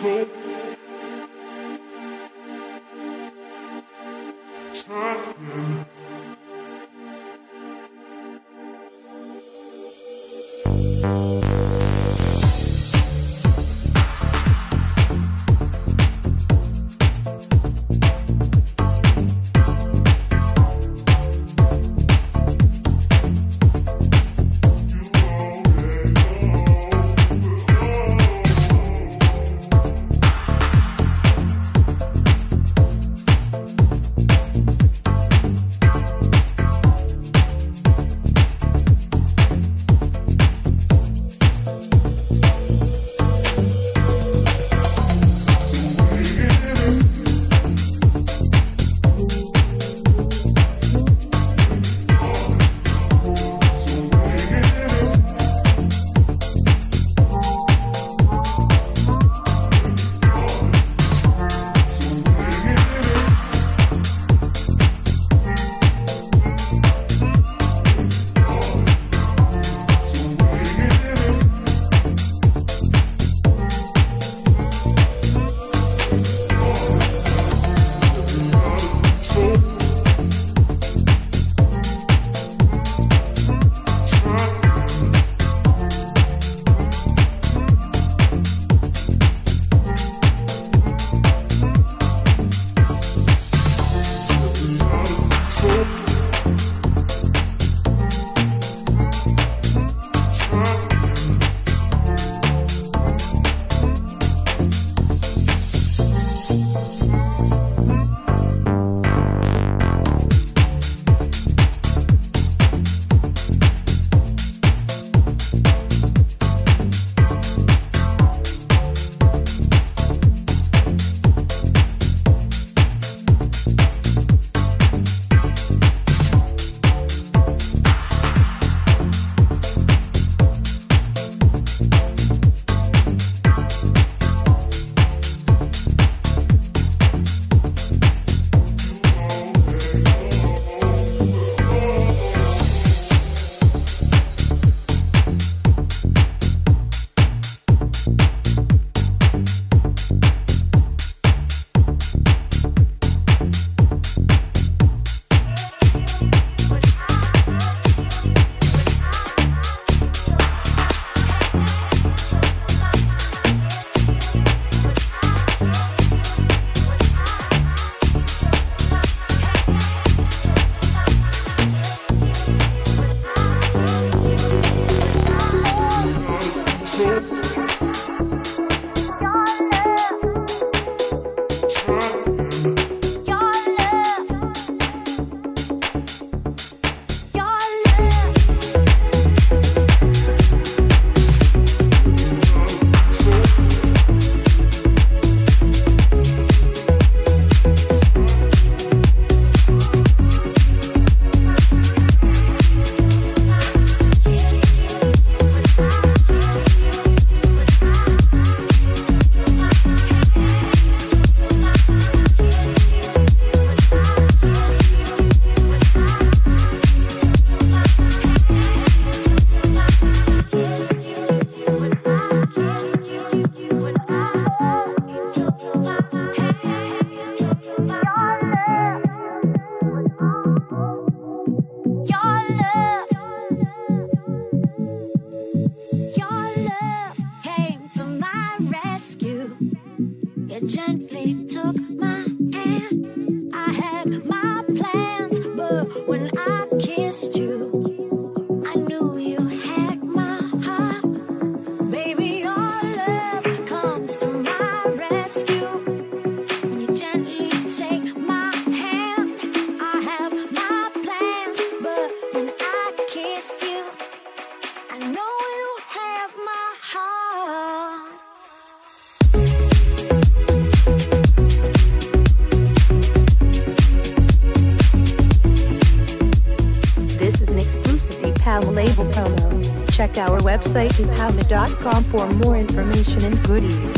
Check our website deepalma.com for more information and goodies.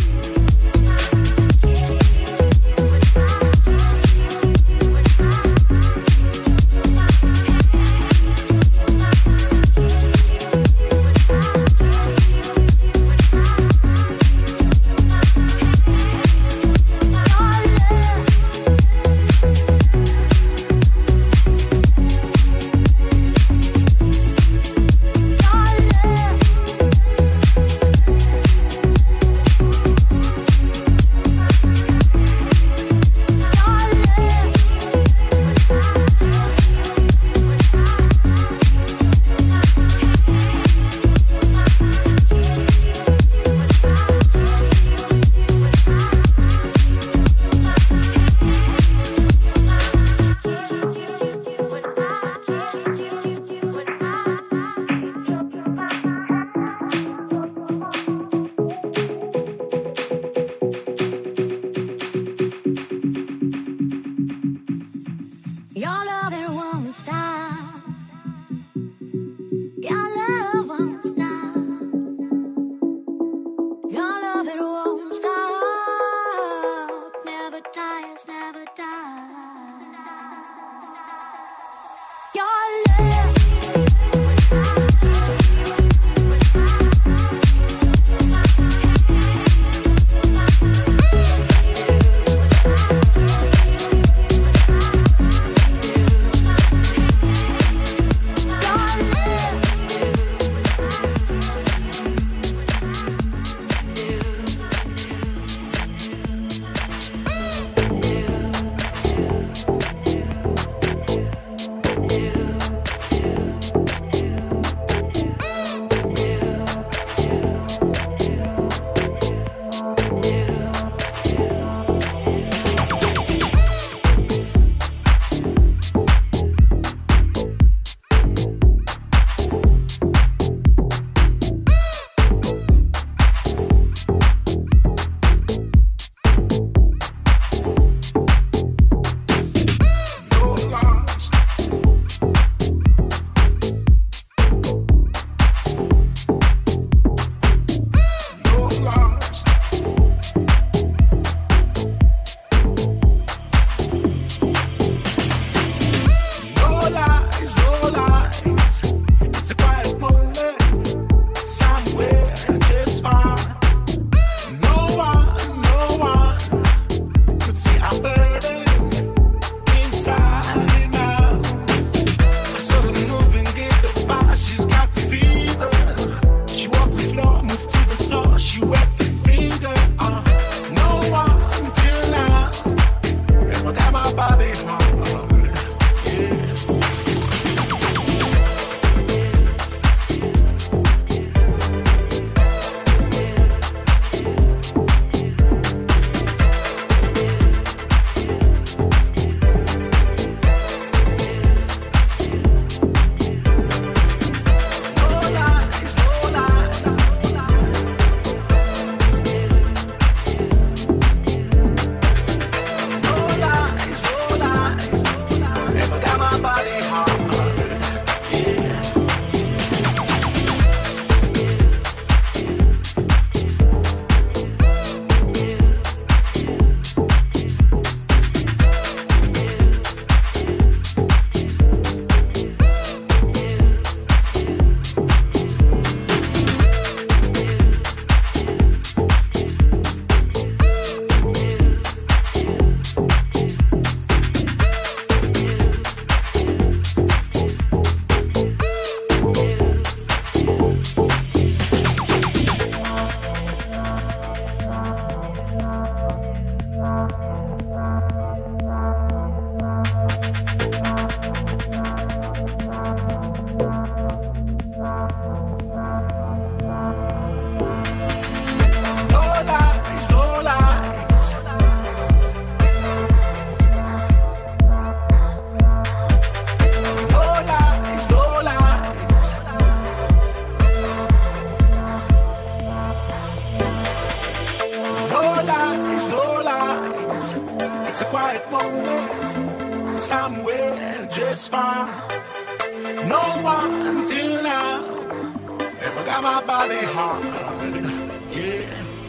somewhere just fine. No one till now ever got my body hard. Yeah.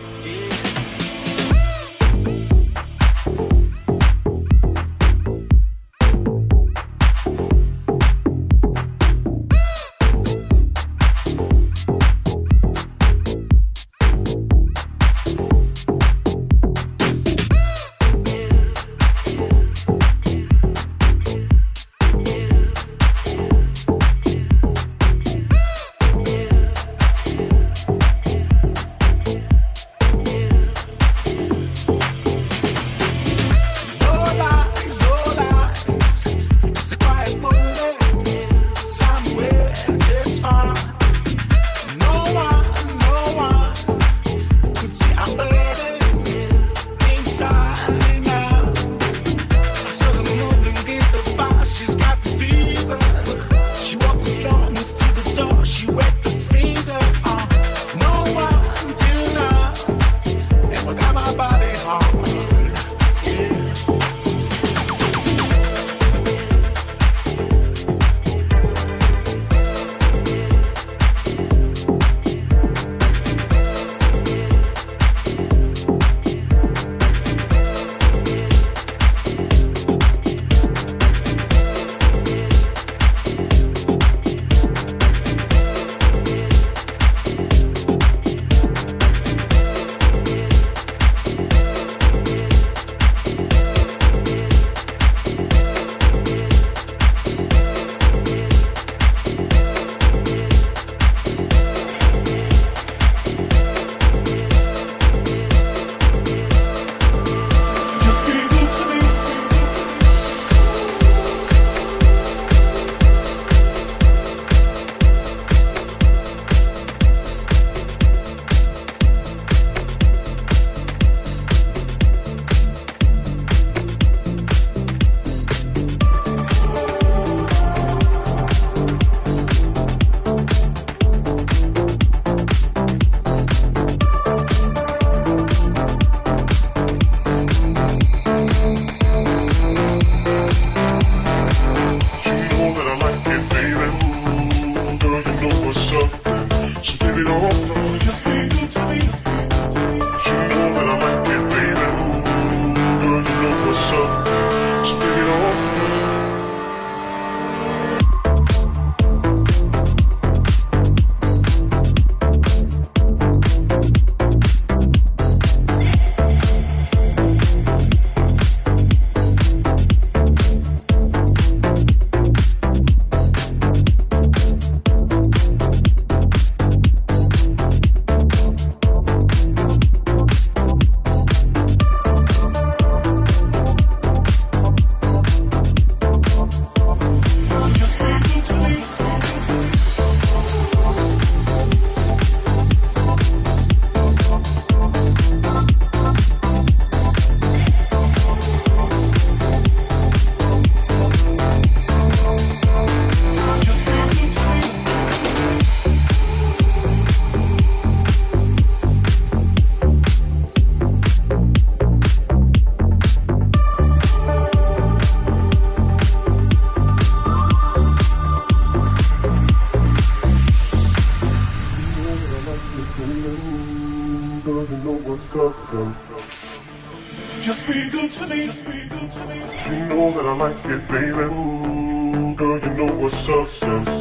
Just be good to me. Just be good to me. You know that I like it, baby. Ooh, girl, you know what's up.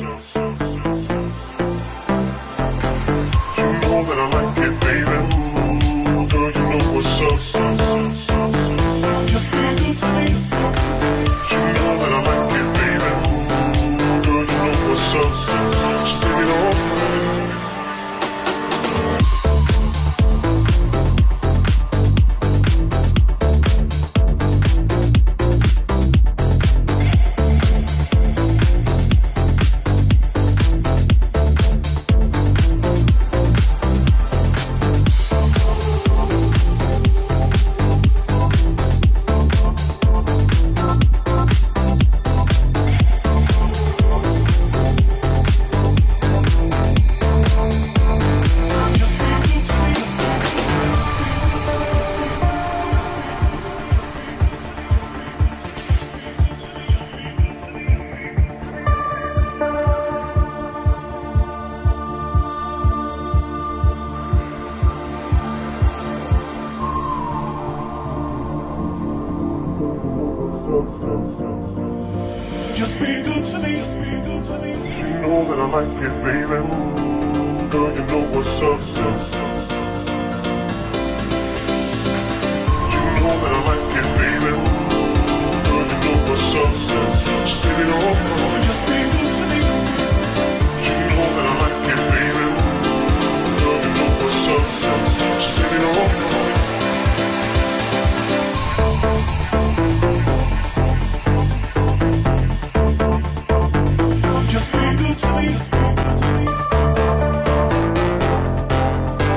You know that I like it, baby. Ooh, girl, you know what's up. Just be good to me. You know that I like it, baby. Ooh, girl, you know what's up. Just take it off. like it, baby. Ooh, girl, you know what's up. You know that I like it, baby. Ooh, girl, you know what's up. Spit it all from me. Just be good to me. You know that I like it, baby. Ooh, girl, you know what's up. Spit it all from me. Just be good to me.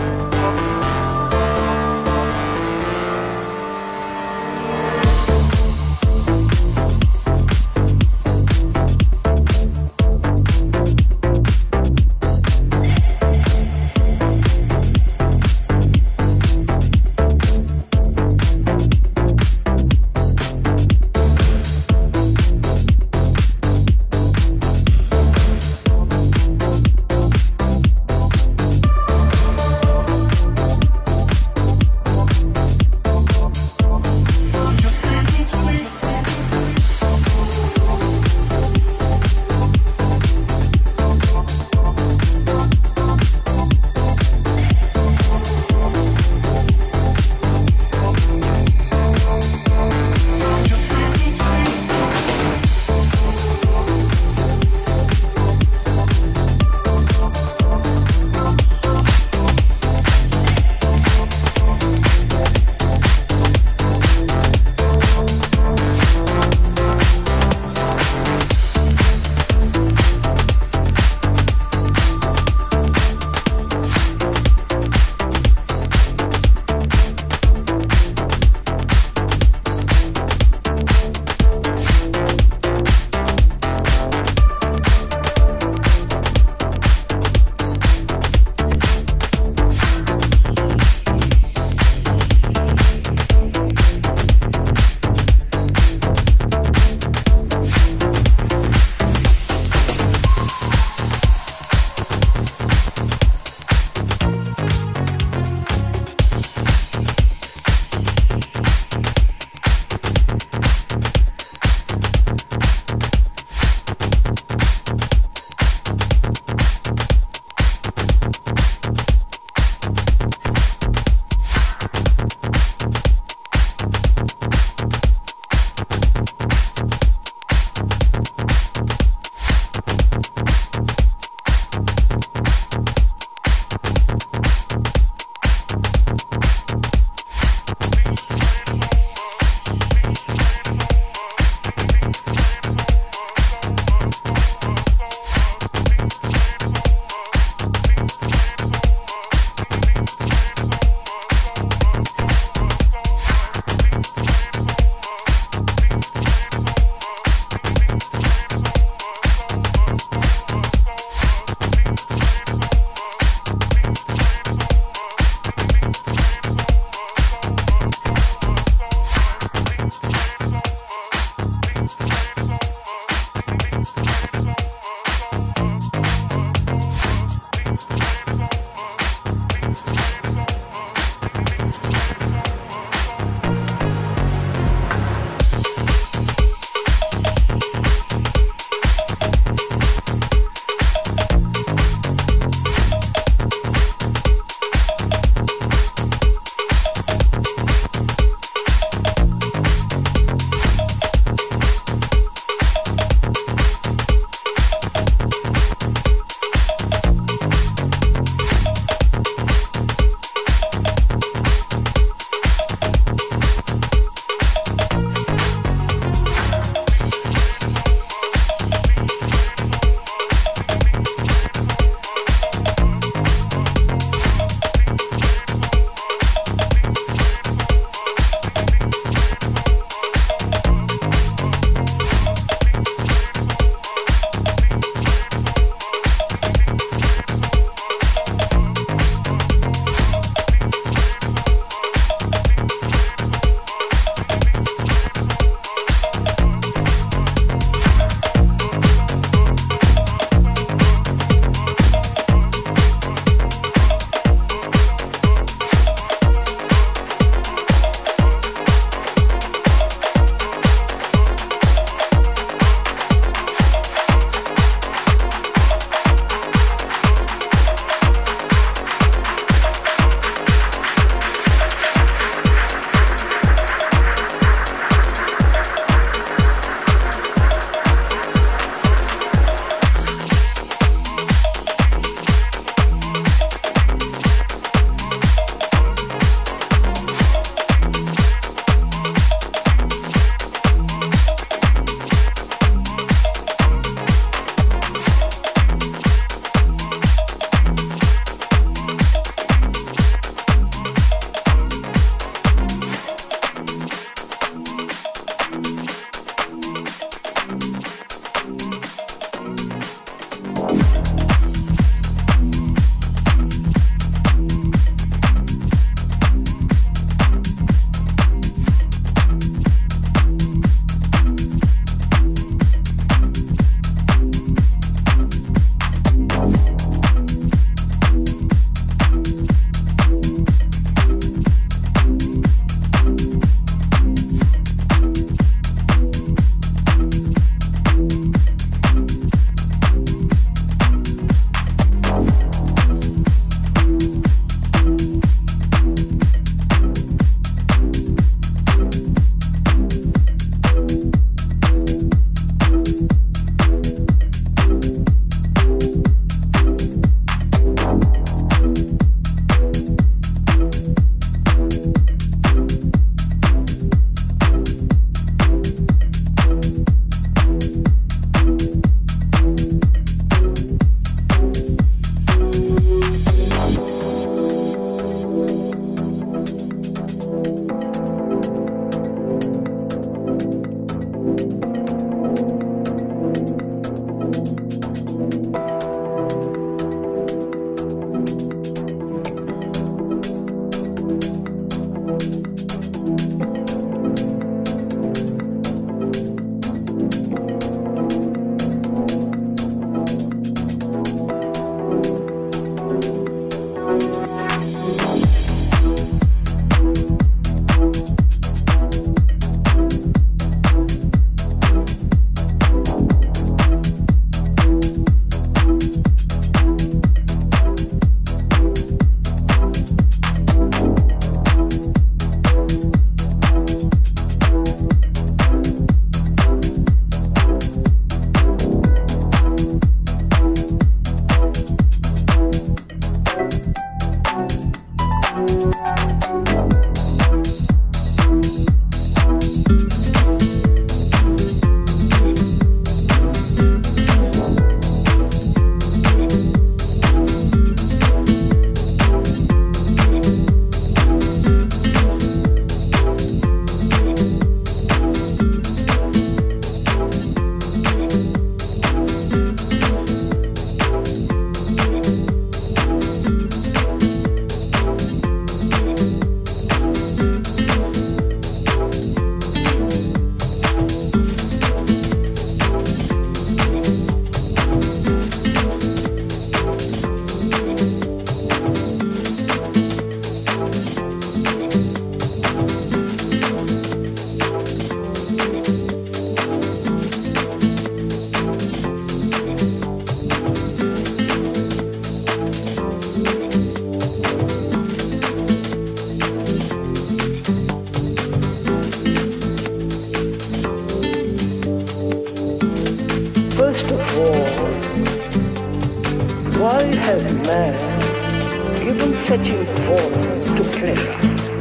setting forth to pleasure.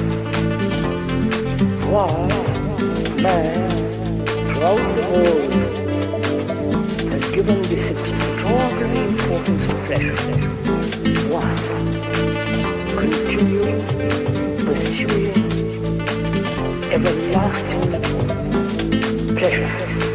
Why, man, throughout the world, has given this extraordinary importance of pleasure. Why, continuing, pursuing, everlasting pleasure.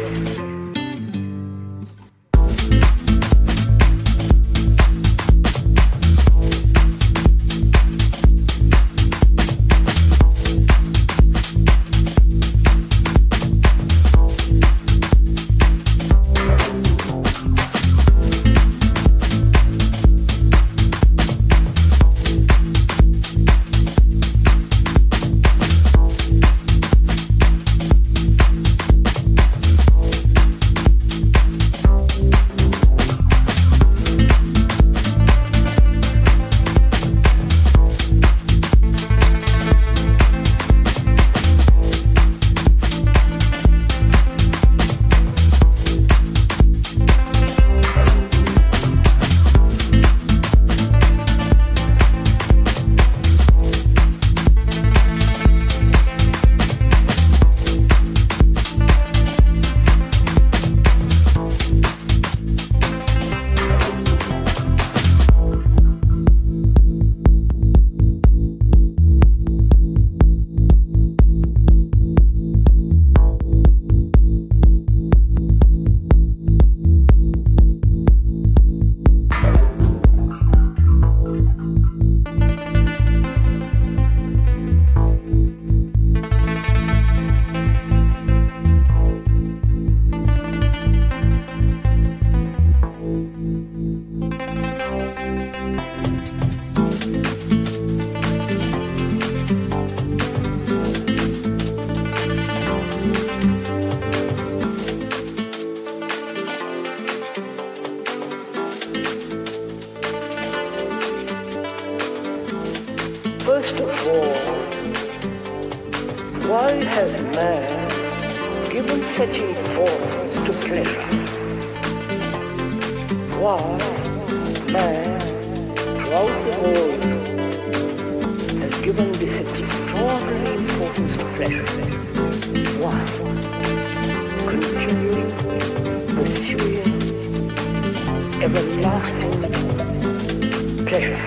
First of all, why has man given such importance to pleasure? Why, man, throughout the world, has given this extraordinary importance to pleasure? Why, continuing, pursuing, everlasting pleasure?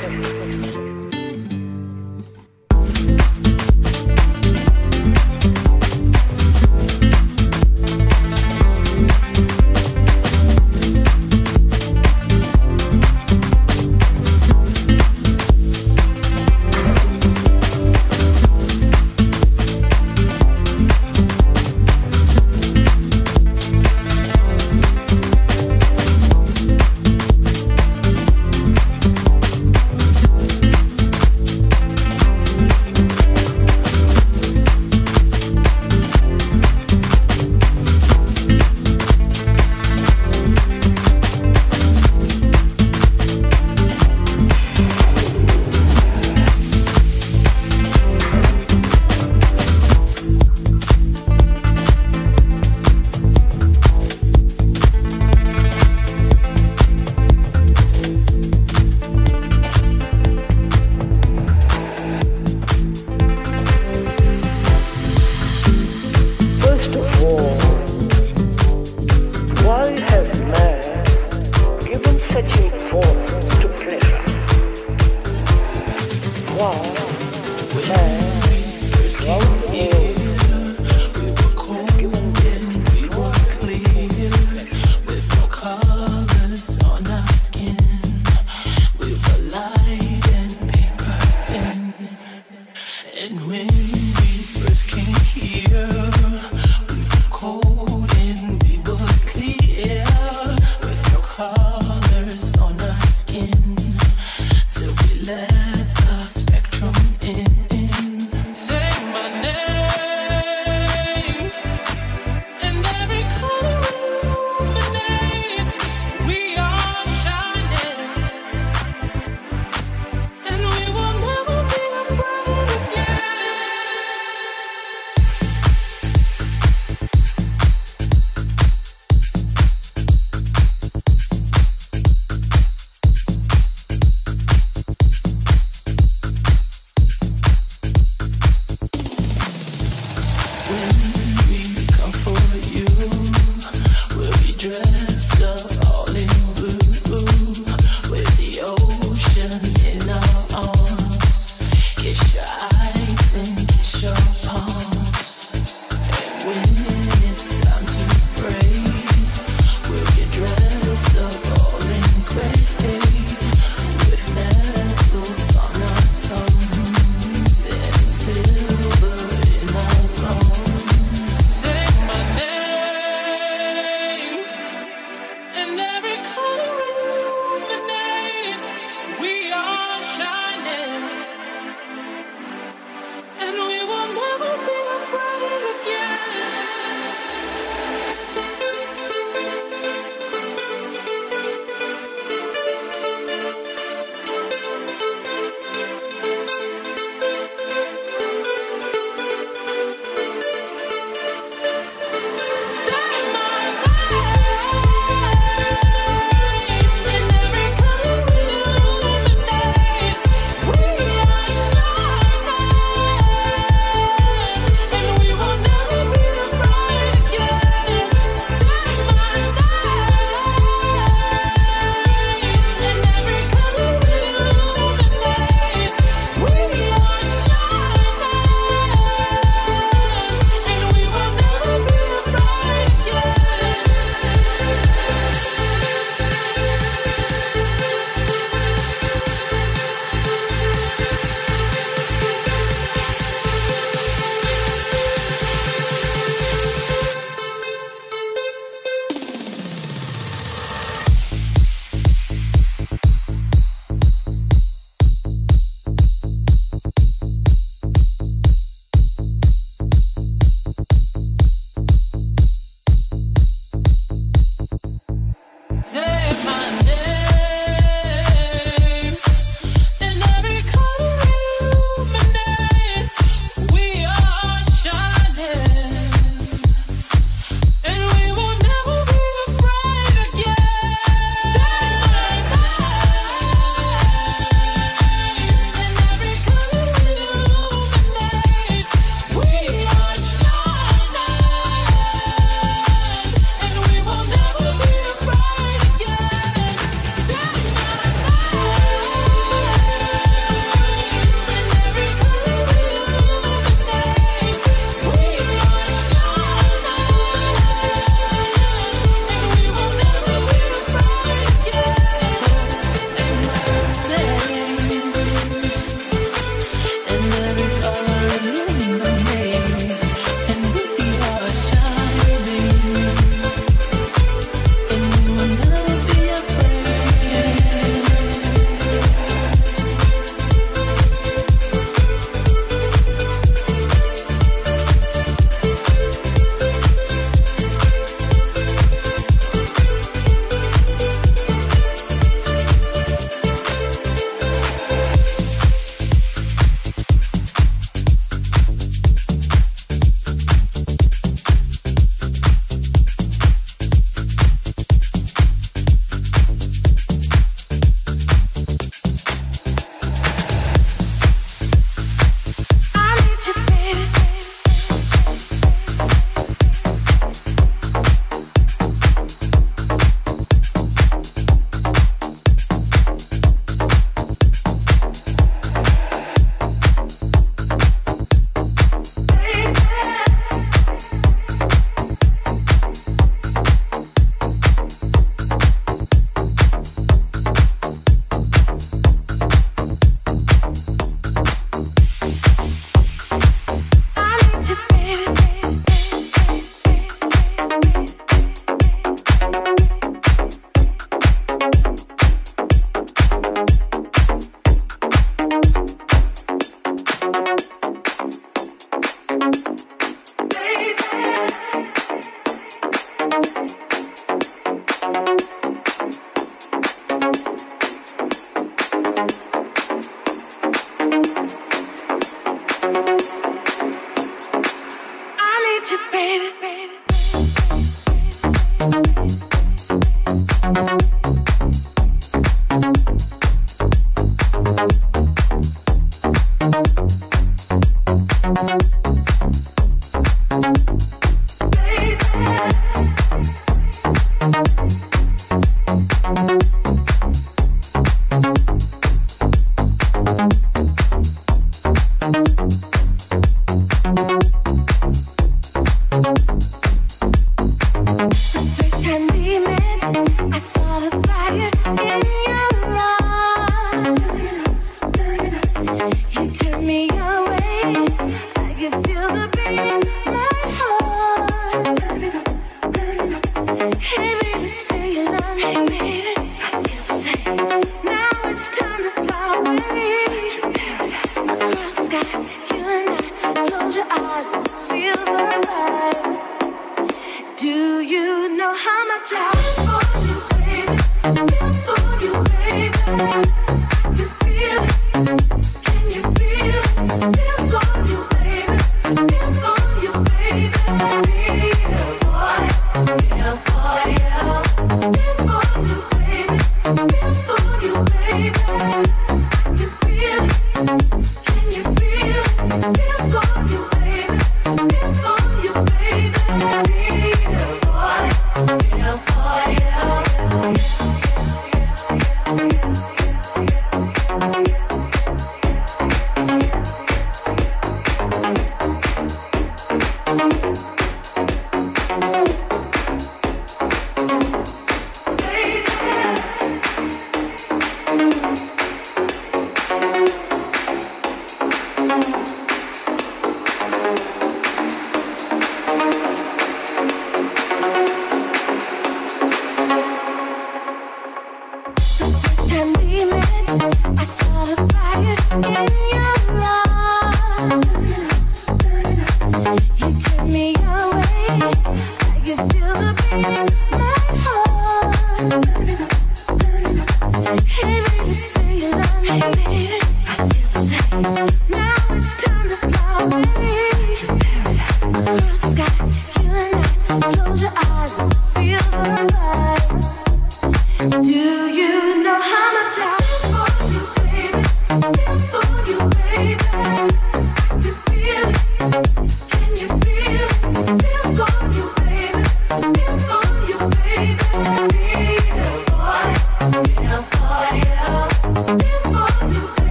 Let the spectrum in. Say my name.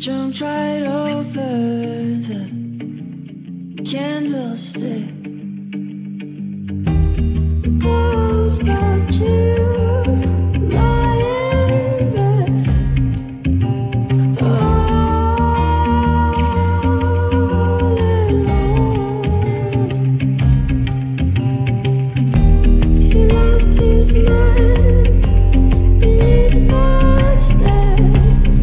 jumped right over the candlestick. The ghost of you lying there all alone. He lost his mind beneath the stairs.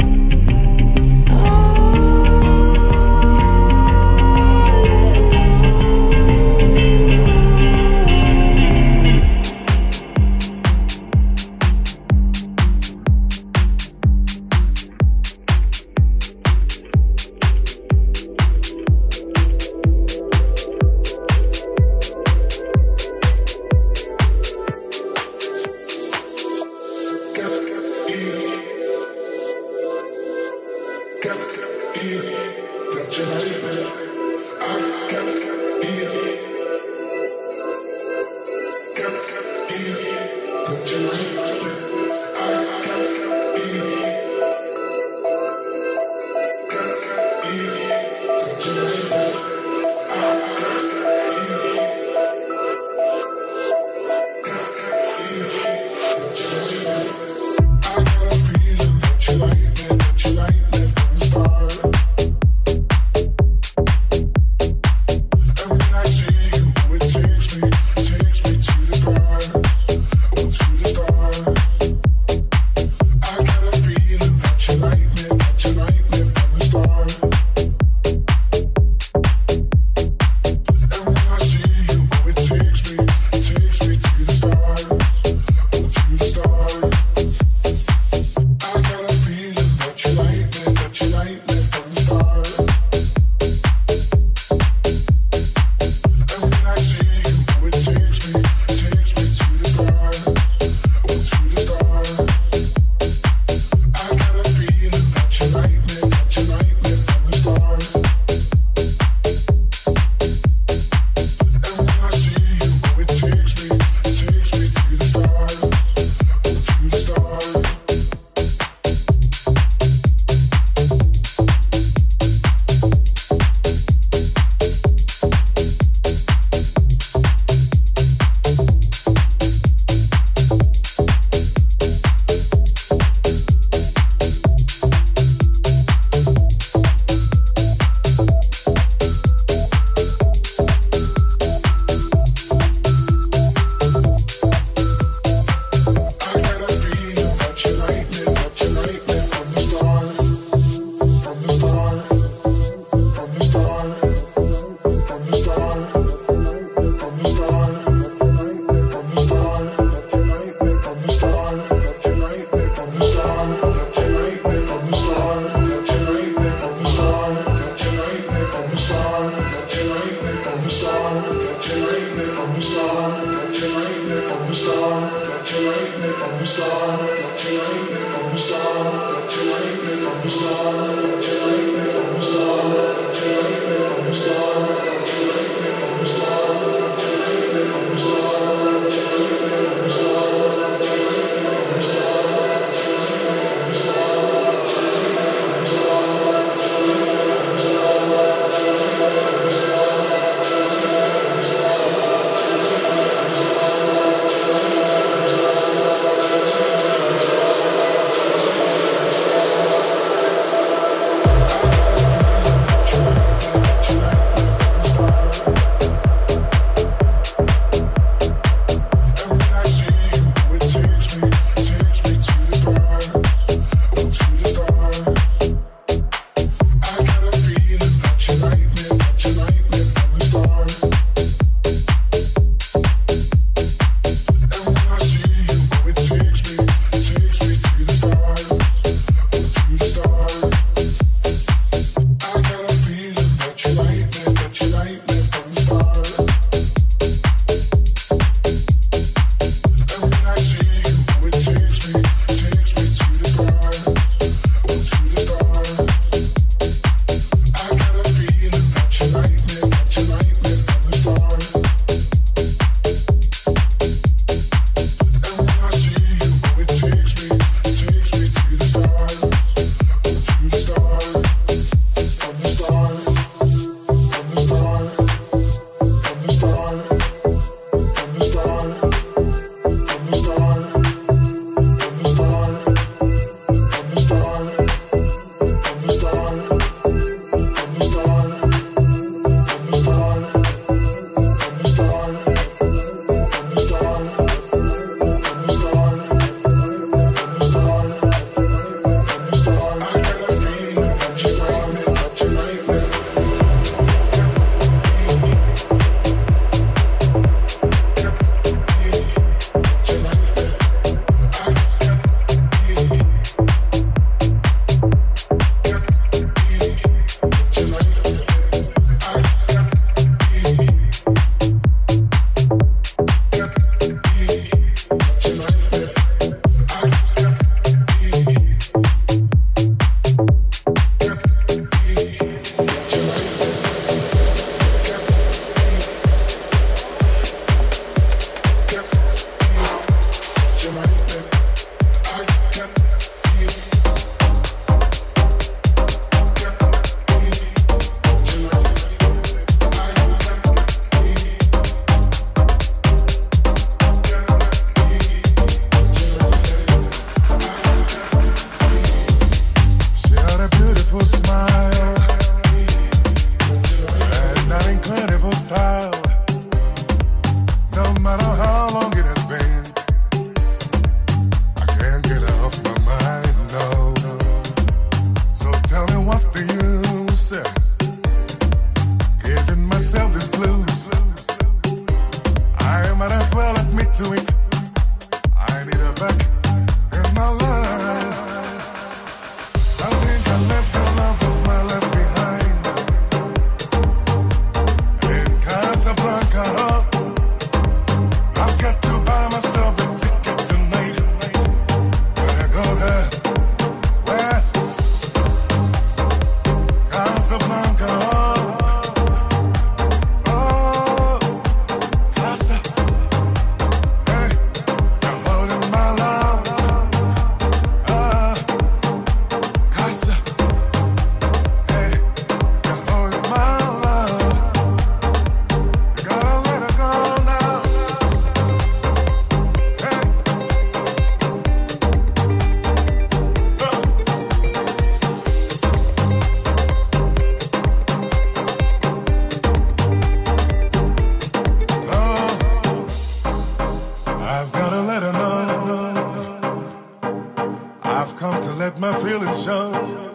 I've come to let my feelings show.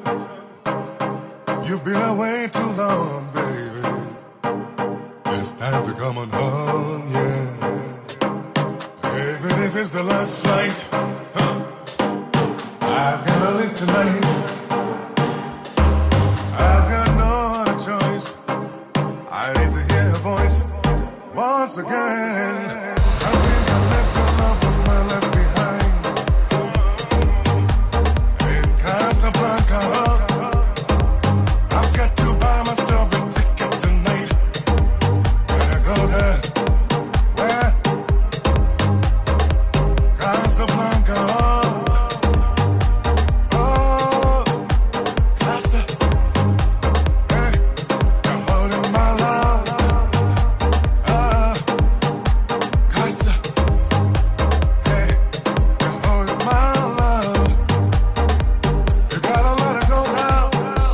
You've been away too long, baby. It's time to come on home, yeah. Even if it's the last flight, I've got to leave tonight. I've got no other choice. I need to hear your voice once again. I think I left the love of my life behind in Casablanca. I've got to buy myself a ticket tonight. Gotta go there. Where? Casablanca. Oh, Casa. Hey, you're holding my love. Casa. Hey, you're holding my love. You gotta let it go now.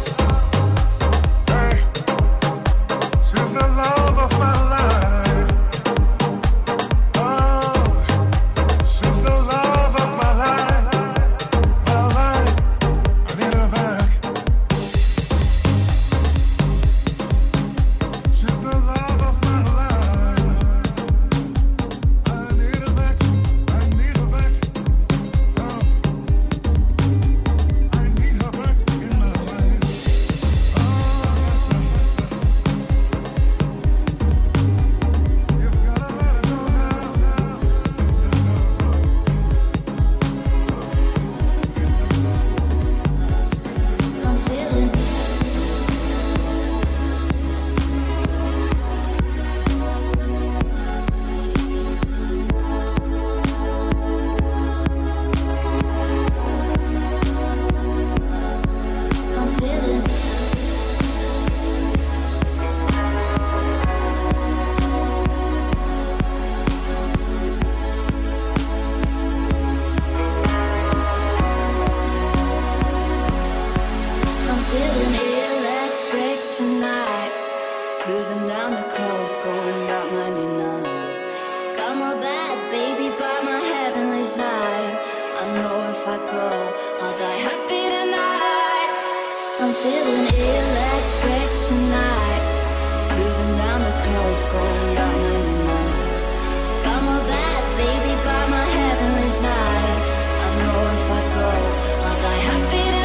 Hey, she's the love of my life. Oh, she's the love of my life. My life, I need her back. She's the love of my life. I need her back. I need her back. Oh, I need her back in my life. Oh, you've gotta let it go now. I'm feeling I'm feeling I'm feeling electric tonight. Cruising down the coast, going about 99. Got my bad baby by my heavenly side. I know if I go, I'll die happy tonight. I'm feeling electric tonight. Cruising down the coast, going about 99. Got my bad baby by my heavenly side. I know if I go, I'll die happy tonight.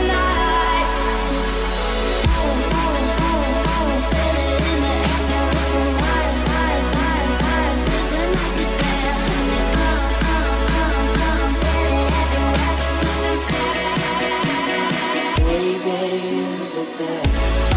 Baby, you're the best.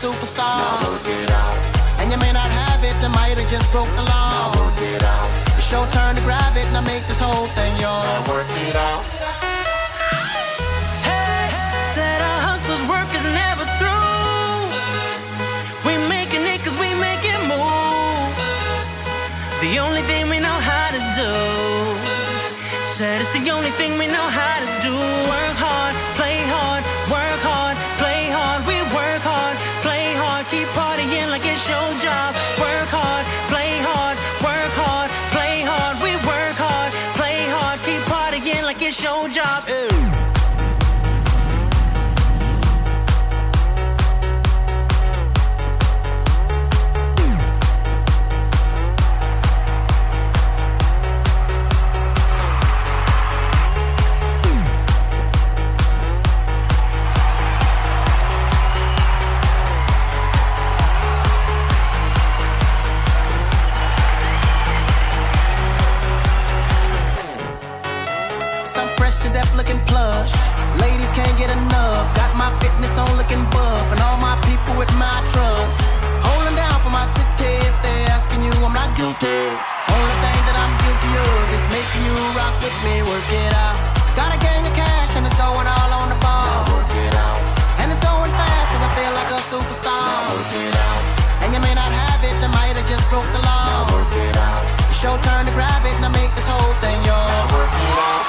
superstar. Now work it out. And you may not have it, I might have just broke the law. Now work it out. It's your turn to grab it, now make this whole thing yours. Now work it out. Hey, said our hustler's work is never through. We making it cause we make it move. The only thing we know how to do. Said it's the only thing we know how to do. Work hard, play hard, work hard, play hard. We work hard, play hard, keep partying like it's your job. Work hard, play hard, work hard, play hard. We work hard, play hard, keep partying like it's your job. Ew. Looking plush, ladies can't get enough. Got my fitness on looking buff, and all my people with my trust. Holding down for my city. If they're asking you, I'm not guilty. Only thing that I'm guilty of is making you rock with me. Work it out. Got a gang of cash and it's going all on the ball. Now work it out. And it's going fast cause I feel like a superstar. Now work it out. And you may not have it, I might have just broke the law. Now work it out. It's your turn to grab it, now make this whole thing yours. Now work it out.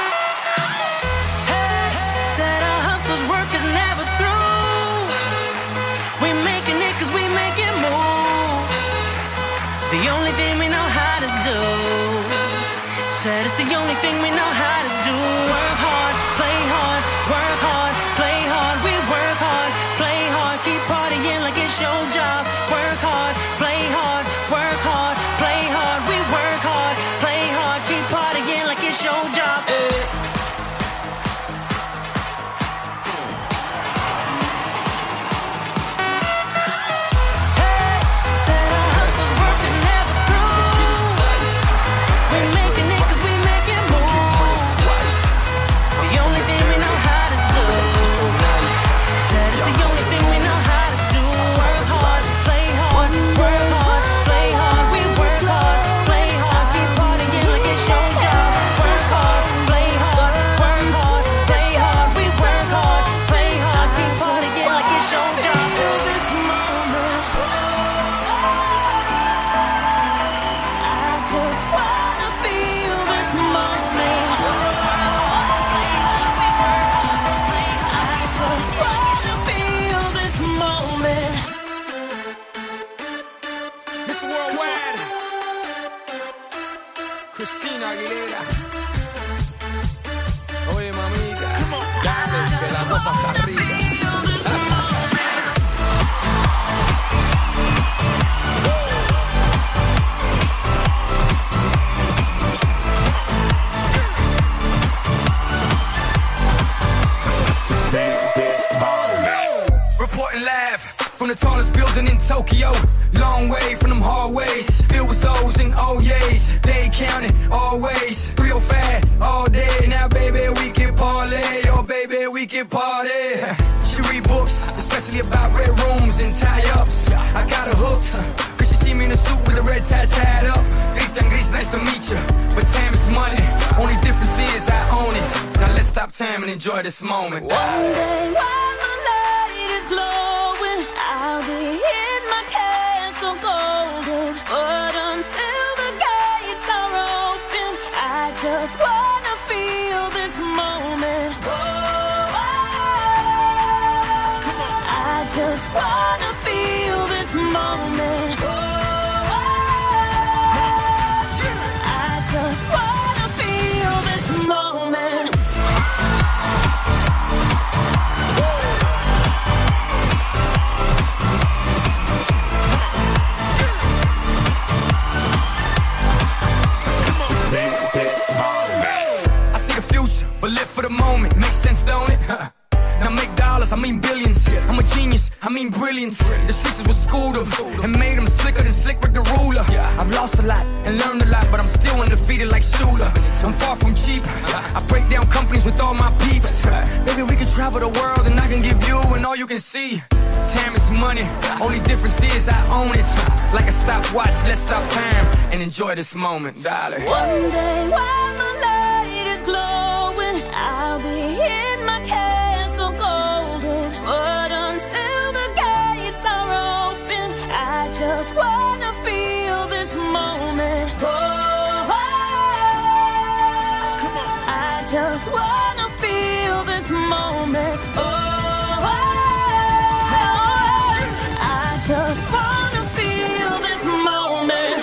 Said our hustler's work is never through. We making it cause we make it move. The only thing we know how to do. Said it's the only thing we know how to do. Work hard, play hard, work hard, play hard. We work hard, play hard, keep partying like it's your job. Work hard, play hard, work hard, play hard. We work hard, play hard, keep partying like it's your job. Christina Aguilera. Oye, mamita, dale, que la cosa está arriba. Reporting live from the tallest building in Tokyo. Long way from them hallways, filled with O's and O's. They counting always, real fat all day. Now baby we can parlay, oh baby we can party. She read books, especially about red rooms and tie-ups. I got her hooked, cause she see me in a suit with a red tie tied up. Rita and Gris, nice to meet you, but time is money. Only difference is I own it. Now let's stop time and enjoy this moment. One day while the light is glowing, I'll be in my castle golden. But until the gates are open, I just wanna feel this moment. I just wanna feel this moment. I just wanna feel this moment. But live for the moment, makes sense, don't it? Now make dollars I mean billions. I'm a genius, I mean brilliance. The streets is what schooled them and made them slicker than Slick Rick the Ruler. I've lost a lot and learned a lot, but I'm still undefeated like Shula. I'm far from cheap, I break down companies with all my peeps. Baby, we can travel the world and I can give you and all you can see. Time is money, only difference is I own it. Like a stopwatch, let's stop time and enjoy this moment, darling. One day while my light is glowing, I'll be in my castle golden. But until the gates are open, I just wanna feel this moment. Oh, I just wanna feel this moment. Oh, I just wanna feel this moment.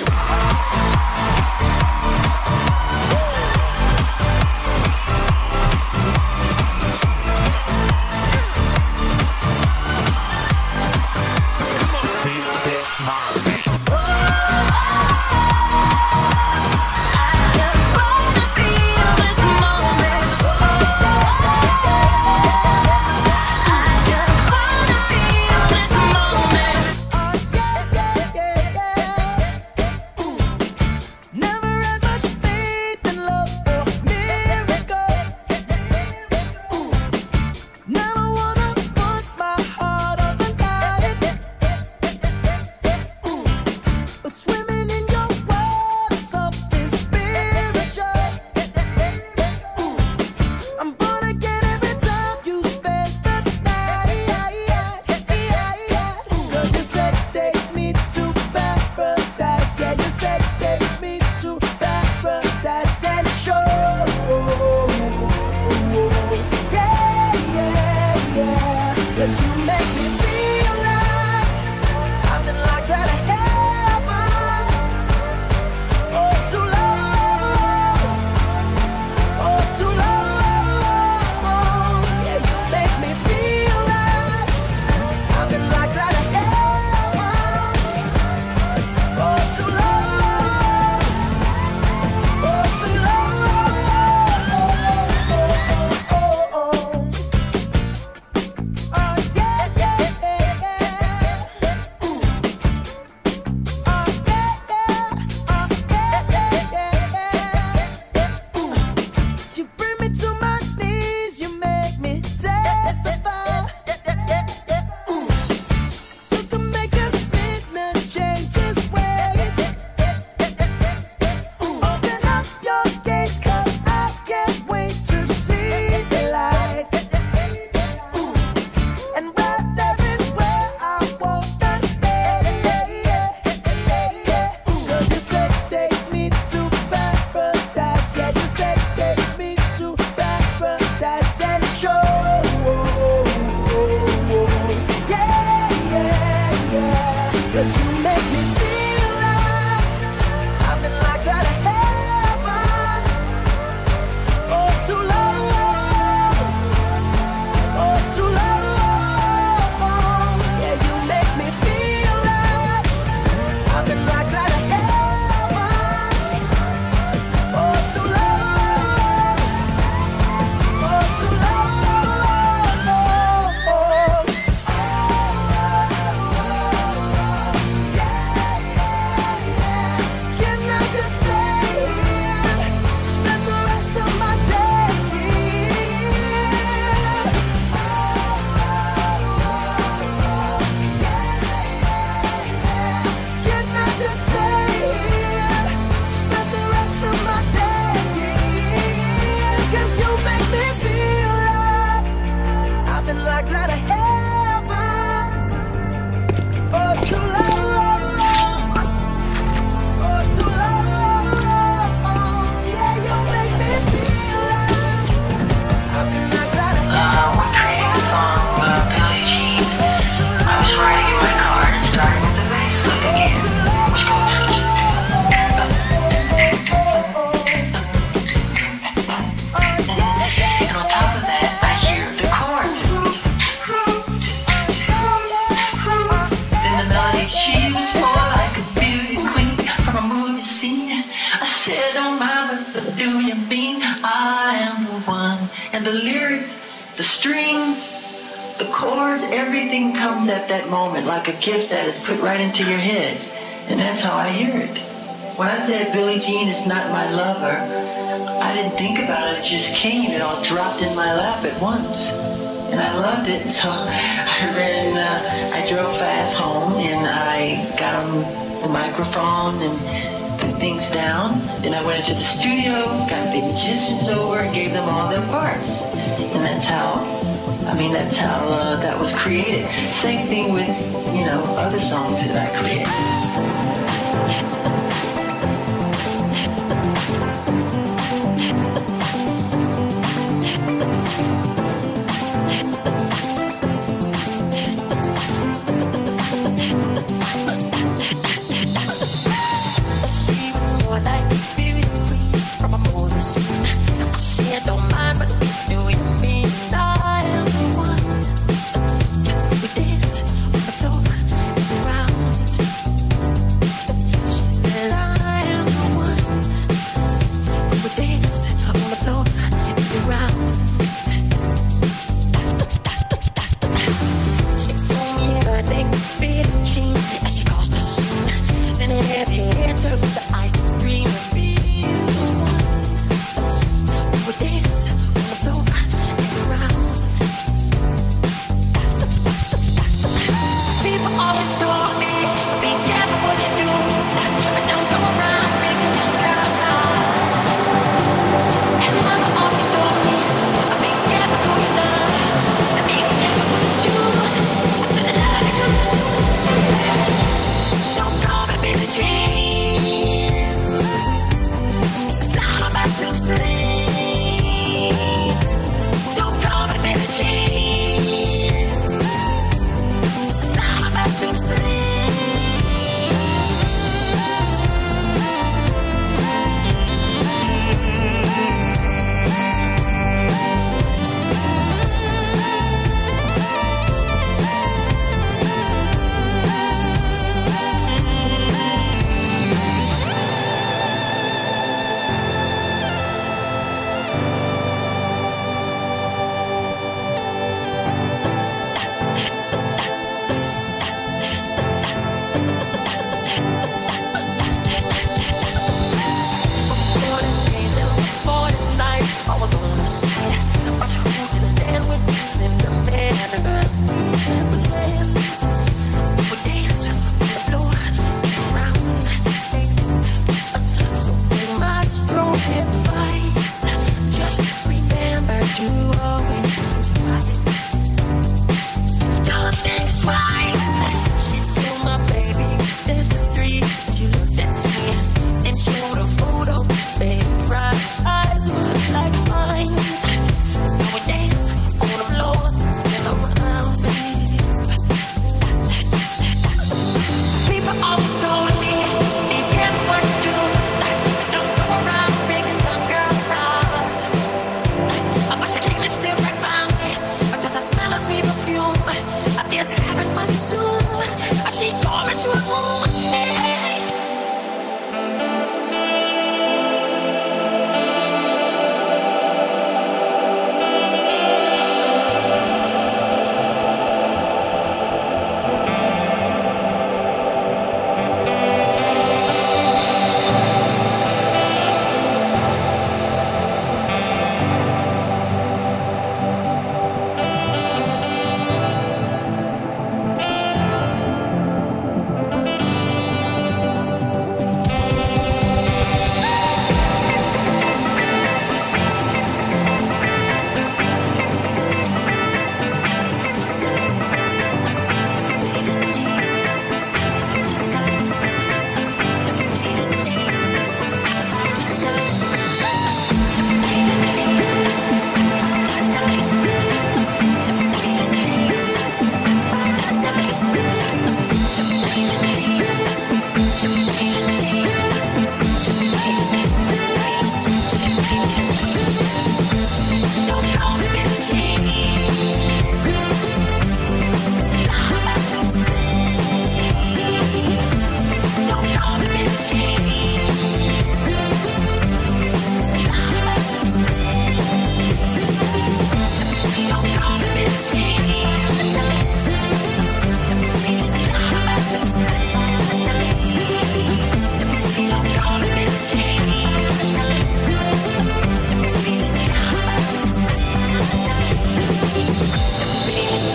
the lyrics, the strings, the chords, everything comes at that moment, like a gift that is put right into your head. And that's how I hear it. When I said Billie Jean is not my lover, I didn't think about it. It just came. It all dropped in my lap at once. And I loved it. So I drove fast home and I got on the microphone and put things down. Then I went into the studio, got the musicians over and gave them all their parts. And that's how that was created. Same thing with, other songs that I create. She's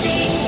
she